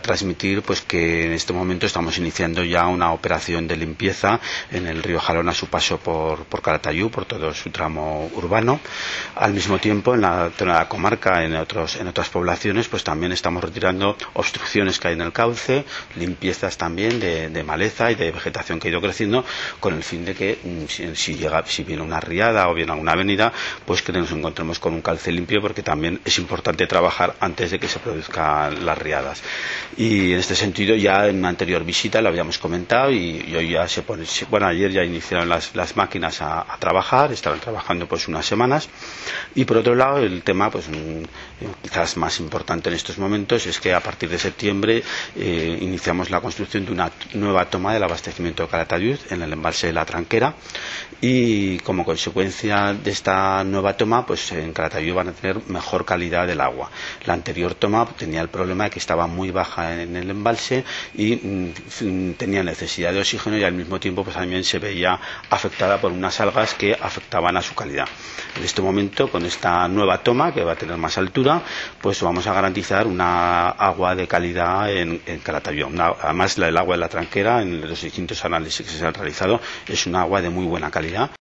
Transmitir pues que en este momento estamos iniciando ya una operación de limpieza en el río Jalón a su paso por Calatayud, por todo su tramo urbano. Al mismo tiempo, en la zona de la comarca, en otras poblaciones, pues también estamos retirando obstrucciones que hay en el cauce, limpiezas también de maleza y de vegetación que ha ido creciendo, con el fin de que si viene una riada o viene alguna avenida, pues que nos encontremos con un cauce limpio, porque también es importante trabajar antes de que se produzcan las riadas. Y en este sentido, ya en una anterior visita lo habíamos comentado, y hoy ya ayer ya iniciaron las máquinas a trabajar, estaban trabajando pues unas semanas. Y por otro lado, el tema pues quizás más importante en estos momentos es que a partir de septiembre iniciamos la construcción de una nueva toma del abastecimiento de Calatayud en el embalse de la Tranquera, y como consecuencia de esta nueva toma, pues en Calatayud van a tener mejor calidad del agua. La anterior toma tenía el problema de que estaba muy baja en el embalse y tenía necesidad de oxígeno, y al mismo tiempo pues también se veía afectada por unas algas que afectaban a su calidad. En este momento, con esta nueva toma, que va a tener más altura, pues vamos a garantizar una agua de calidad en Calatayud. Además, el agua de la Tranquera, en los distintos análisis que se han realizado, es un agua de muy buena calidad.